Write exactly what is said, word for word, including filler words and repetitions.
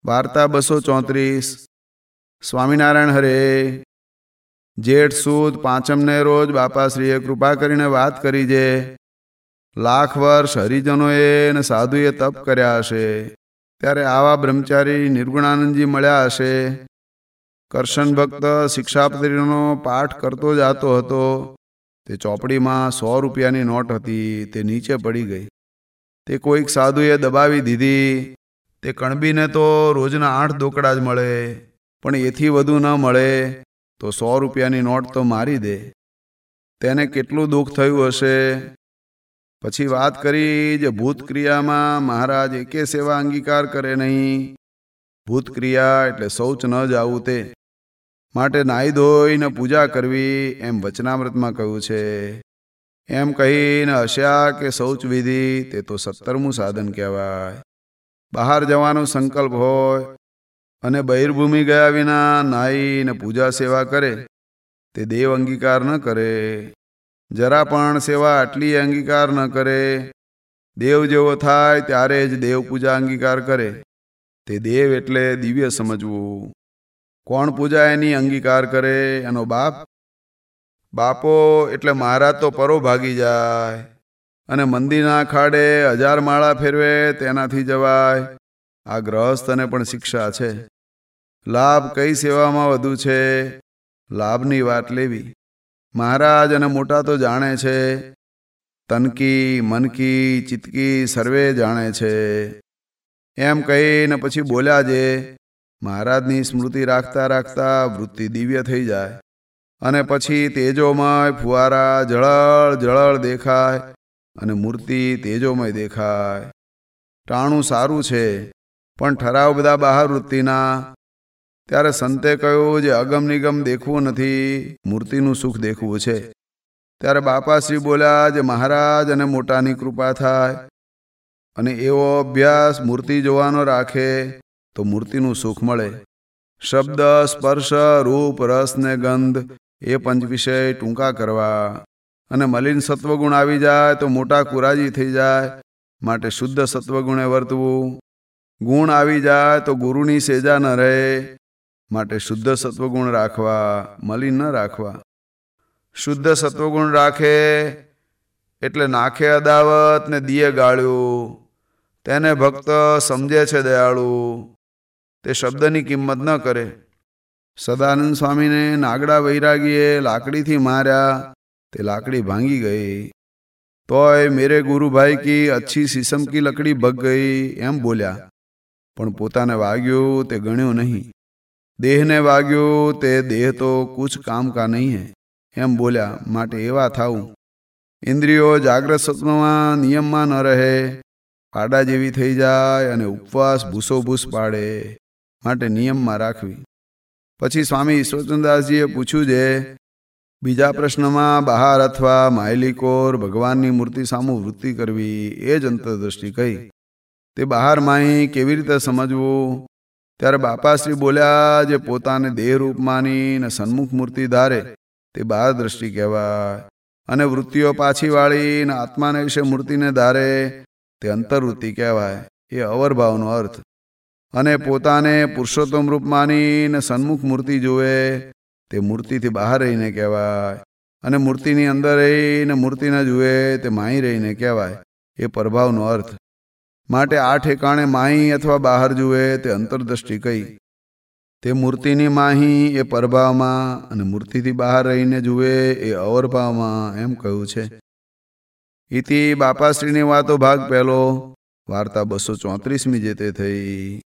વાર્તા બસો ચોત્રીસ. સ્વામિનારાયણ હરે. જેઠ સુદ પાંચમને રોજ બાપાશ્રીએ કૃપા કરીને વાત કરી જે લાખ વર્ષ હરિજનોએ અને સાધુએ તપ કર્યા હશે ત્યારે આવા બ્રહ્મચારી નિર્ગુણાનંદજી મળ્યા હશે. કરશન ભક્ત શિક્ષાપત્રીનો પાઠ કરતો જતો હતો. તે ચોપડીમાં સો રૂપિયાની નોટ હતી, તે નીચે પડી ગઈ. તે કોઈક સાધુએ દબાવી દીધી. તે કણબીને તો રોજના આઠ દોકડા જ મળે, પણ એથી વધુ ન મળે તો સો રૂપિયાની નોટ તો મારી દે. તેને કેટલું દુઃખ થયું હશે. પછી વાત કરી જે ભૂતક્રિયામાં મહારાજ એકે સેવા અંગીકાર કરે નહીં. ભૂતક્રિયા એટલે શૌચ ન જાવું, તે માટે નાહી ધોઈને પૂજા કરવી એમ વચનામૃતમાં કહ્યું છે. એમ કહીને હસ્યા કે શૌચ વિધિ તે તો સત્તરમું સાધન કહેવાય. બહાર જવાનો સંકલ્પ હોય અને બહિર્ભૂમિ ગયા વિના નાહીને પૂજા સેવા કરે તે દેવ અંગીકાર ન કરે. જરા પણ સેવા આટલી અંગીકાર ન કરે. દેવ જેવો થાય ત્યારે જ દેવ પૂજા અંગીકાર કરે. તે દેવ એટલે દિવ્ય સમજવું. કોણ પૂજા એની અંગીકાર કરે? એનો બાપ. બાપો એટલે મહારાજ તો પરો ભાગી જાય અને મંદિરના ખાડે હજાર માળા ફેરવે તેનાથી જવાય. આ ગ્રહસ્થને પણ શિક્ષા છે. લાભ કઈ સેવામાં વધુ છે? લાભની વાત લેવી. મહારાજ અને મોટા તો જાણે છે. તનકી મનકી ચિતકી સર્વે જાણે છે. એમ કહીને પછી બોલ્યા જે મહારાજની સ્મૃતિ રાખતા રાખતા વૃત્તિ દિવ્ય થઈ જાય અને પછી તેજોમય ફુવારા જળળ જળળ દેખાય અને મૂર્તિ તેજોમય દેખાય. ટાણું સારું છે, પણ ઠરાવ બધા બહાર વૃત્તિના. ત્યારે સંતે કહ્યું જે અગમ નિગમ દેખવું નથી, મૂર્તિનું સુખ દેખવું છે. ત્યારે બાપાશ્રી બોલ્યા જે મહારાજ અને મોટાની કૃપા થાય અને એવો અભ્યાસ મૂર્તિ જોવાનો રાખે તો મૂર્તિનું સુખ મળે. શબ્દ સ્પર્શ રૂપ રસ ને ગંધ એ પંચ વિષય ટૂંકા કરવા અને મલિન સત્વગુણ આવી જાય તો મોટા કુરાજી થઈ જાય. માટે શુદ્ધ સત્વગુણે વર્તવું. ગુણ આવી જાય તો ગુરુની સેજા ન રહે, માટે શુદ્ધ સત્વગુણ રાખવા, મલિન ન રાખવા. શુદ્ધ સત્વગુણ રાખે એટલે નાખે અદાવત ને દિયે ગાળ્યું. તેને ભક્ત સમજે છે દયાળુ, તે શબ્દની કિંમત ન કરે. સદાનંદ સ્વામીને નાગડા વૈરાગીએ લાકડીથી માર્યા, તે લાકડી ભાંગી ગઈ. તોય મેરે ગુરુભાઈ કી અચ્છી સીસમ કી લકડી ભગ ગઈ એમ બોલ્યા, પણ પોતાને વાગ્યું તે ગણ્યું નહીં. દેહને વાગ્યું તે દેહ તો કુછ કામ કા નહીં હૈ એમ બોલ્યા. માટે એવા થાવું. ઇન્દ્રિયો જાગ્રત સ્વપ્નમાં નિયમમાં ન રહે, પાડા જેવી થઈ જાય અને ઉપવાસ ભૂસો ભૂસ પાડે. માટે નિયમમાં રાખવી. પછી સ્વામી ઈશ્વરચંદ્રદાસજીએ પૂછ્યું છે બીજા પ્રશ્નમાં બહાર અથવા માયલીકોર ભગવાનની મૂર્તિ સામું વૃત્તિ કરવી એ જ અંતરદ્રષ્ટિ કહી. તે બહાર માહી કેવી રીતે સમજવું? ત્યારે બાપાશ્રી બોલ્યા જે પોતાને દેહરૂપ માની ને સન્મુખ મૂર્તિ ધારે તે બહાર દ્રષ્ટિ કહેવાય. અને વૃત્તિઓ પાછી વાળી ને આત્માને વિશે મૂર્તિને ધારે તે અંતર્વૃત્તિ કહેવાય. એ અવરભાવનો અર્થ. અને પોતાને પુરુષોત્તમ રૂપ માની ને સન્મુખ મૂર્તિ જુએ તે મૂર્તિથી બહાર રહીને કહેવાય. અને મૂર્તિની અંદર રહીને મૂર્તિને જુએ તે માહી રહીને કહેવાય. એ પ્રભાવનો અર્થ. માટે આ ઠેકાણે માહી અથવા બહાર જુએ તે અંતરદ્રષ્ટિ કહી. તે મૂર્તિની માહી એ પરભાવમાં અને મૂર્તિથી બહાર રહીને જુએ એ અવરભાવમાં એમ કહ્યું છે. ઇતિ બાપાશ્રીની વાતો ભાગ પહેલો. વાર્તા બસો ચોત્રીસમી જે તે થઈ.